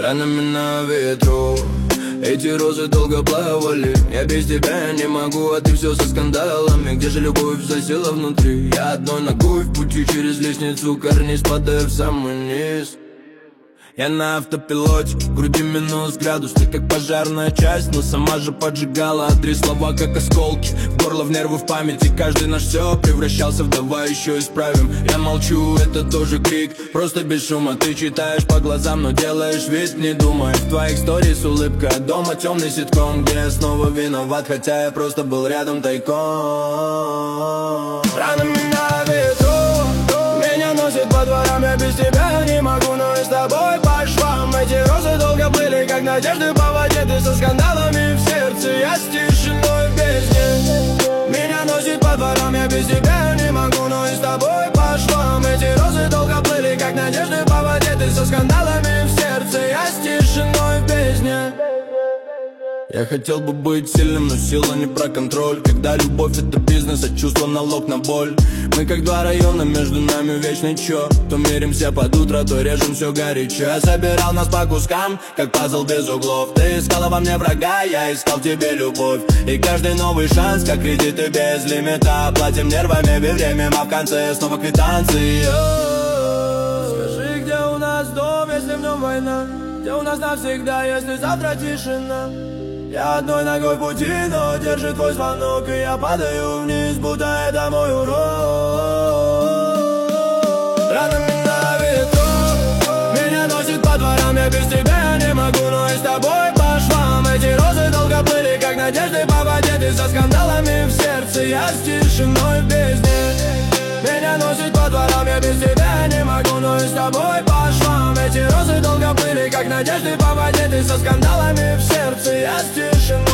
ранами на ветру. Эти розы долго плавали. Я без тебя не могу, а ты все со скандалами. Где же любовь засела внутри? Я одной ногой в пути через лестницу карниз, падаю в самый низ. Я на автопилоте, в груди минус градус. Ты как пожарная часть, но сама же поджигала. А три слова как осколки, в горло, в нервы, в памяти. Каждый наш все превращался в давай еще исправим. Я молчу, это тоже крик, просто без шума. Ты читаешь по глазам, но делаешь вид, не думай. В твоих сторис улыбка дома, темный ситком, где я снова виноват, хотя я просто был рядом тайком. Ранами на ветру меня носит по дворам, я без тебя не могу, но и с тобой по швам. Эти розы долго плыли, как надежды по воде. Ты со скандалами в сердце, я с тишиной в бездне. Меня носит по дворам, я без тебя не могу, но и с тобой по швам. Эти розы долго плыли, как надежды по воде. Ты со скандалами в сердце, я с тишиной в бездне. Я хотел бы быть сильным, но сила не про контроль. Когда любовь это бизнес, а чувство налог на боль. Мы как два района, между нами вечный чё. То миримся под утро, то режем все горячо. Я собирал нас по кускам, как пазл без углов. Ты искала во мне врага, я искал в тебе любовь. И каждый новый шанс, как кредиты без лимита. Платим нервами, время, а в конце снова квитанции. Скажи, где у нас дом, если в нем война? Где у нас навсегда, если завтра тишина? Я одной ногой в пути, но держит твой звонок. И я падаю вниз, будто это мой урок. Ранами на ветру меня носит по дворам, я без тебя не могу, но и с тобой по швам. Эти розы долго плыли, как надежды по воде. Ты со скандалами в сердце, я с тишиной в бездне. Меня носит по дворам, я без тебя не могу, но и с тобой по швам. Эти розы долго плыли, как надежды по воде. Ты со скандалами в сердце, я с тишиной.